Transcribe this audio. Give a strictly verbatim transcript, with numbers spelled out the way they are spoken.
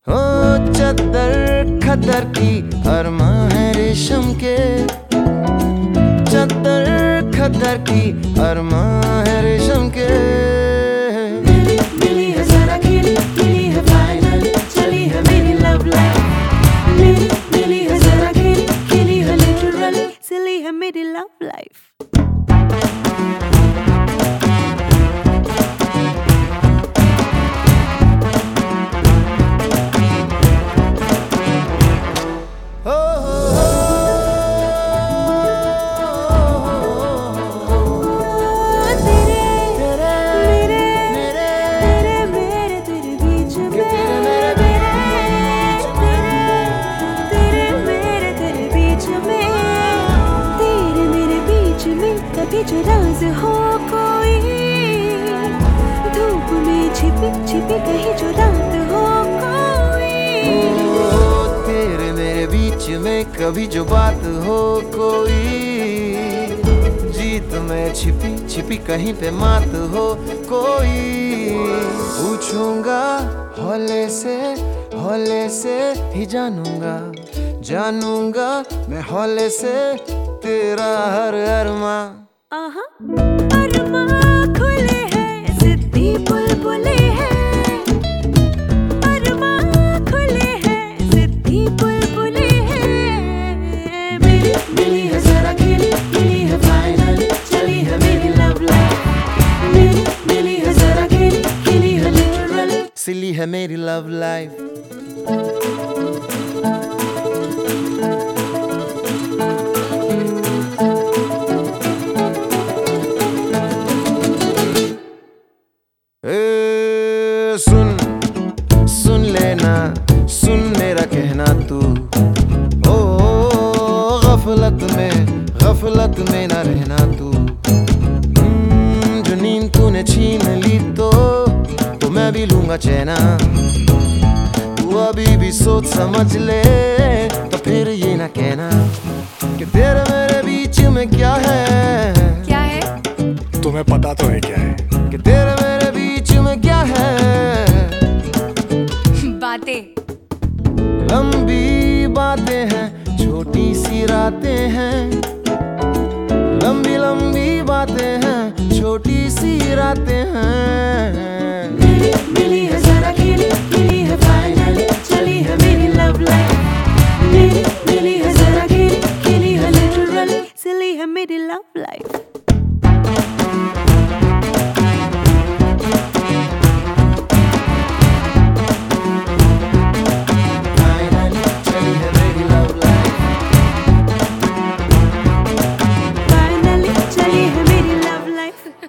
ओ चद्दर खद्दर की अरमा है रेशम के, चद्दर खद्दर की अरमा है रेशम के। मिली मिली है जरा खिली, खिली है फाइनल, चली है मेरी लव लाइफ। मिली मिली है जरा खिली, खिली है लिटरल, चली है मेरी लव लाइफ। कभी जो राज हो कोई, धूप में छिपी छिपी कहीं जो रात हो कोई। ओ, तेरे मेरे बीच में कभी जो बात हो कोई, जीत में छिपी छिपी कहीं पे मात हो कोई। पूछूंगा हौले से हौले से ही जानूंगा, जानूंगा मैं हौले से तेरा हर अरमा। आहा, अरमा खुले हैं, जिद्दी बुलबुले हैं। अरमा खुले हैं, जिद्दी बुलबुले हैं। मिली मिली है जरा खिली, खिली है फाइनल, चली है मेरी लव लाइफ। मिली मिली है जरा खिली, खिली है लिटरल, सिली है मेरी लव लाइफ। ए, सुन सुन लेना, सुन मेरा कहना तू। ओ गफलत में गफलत में ना रहना तू। जो नींद तूने छीन ली तो तो मैं भी लूंगा चैना। तू अभी भी सोच समझ ले, तो फिर ये ना कहना कि तेरे मेरे बीच में क्या है। क्या है? तुम्हें पता तो है क्या है? कि तेरे मेरे बीच में क्या है। बातें, लंबी बातें हैं, छोटी सी रातें हैं। लंबी लंबी बातें हैं, छोटी सी रातें हैं। मिली मिली है जरा खिली, खिली है फाइनल, चली है मेरी लव लाइफ। मिली मिली है जरा खिली, खिली है लिटरल, चली है मेरी लव लाइफ। Finally, चली है मेरी love life। Finally, चली है मेरी love life।